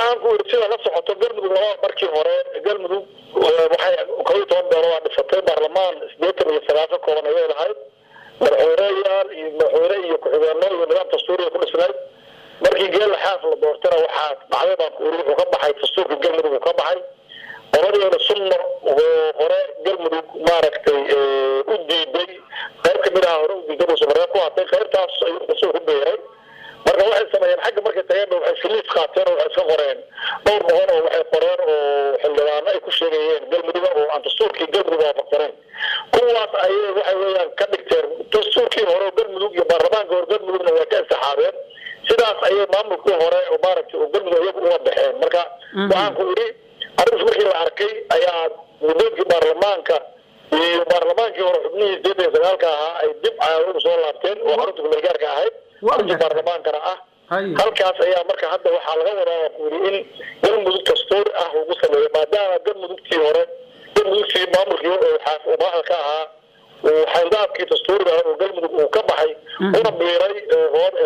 waxaan ku sida la socoto galmudug laba markii hore galmudug waxay koob iyo 10 doolar dhisatay baarlamaan 89 kooban ay lahayd madaxweynayaal iyo madaxweyne iyo ku-xigeenno iyo nidaam dastuuri ku dhisnay markii geel xaaf la doortana waxaa dhacday baan ku wuxuu ka baxay dastuurka galmudug ka baxay qoladii sunno oo hore galmudug maaragtay u diiday qayb ka mid ah hore u diiday Soomaaliya ku hatay qaybtaas ay soo ku beeray marka waxay sameeyeen xagga markay tageen waxay siliis qaateen oo iska qoreen dhowr boqol oo waxay qoreen oo xildhibaan ay ku sheegayeen galmudug oo aan dastuurkii galmudug waafaqsaneen kuwaas ay waxay weeyaan ka dhigteen dastuurkii hore galmudug iyo baarlamaanka hore galmudugna waa ka saxaabeen sidaas ay maamulkii hore oo maaragtay oo galmudug iyagu uga baxeen marka waxaan ku yiri arrinta markii la arkay ayaa guddoonka baarlamaanka iyo baarlamaankii hore xubnihii deedeed sagaalka ahaa ay dib ugu soo laabteen oo xarunta gobol-gaarka ahayd baarlamaankana ah halkaas ayaa marka hadda waxaa laga wadaa in galmudug dastuur ah ugu sameeyo maadaama galmudugtii hore galmudugtii maamulkii oo xaafadaha ka ahaa oo xaydaabkii dastuuriga oo galmudug uu ka baxay una biiray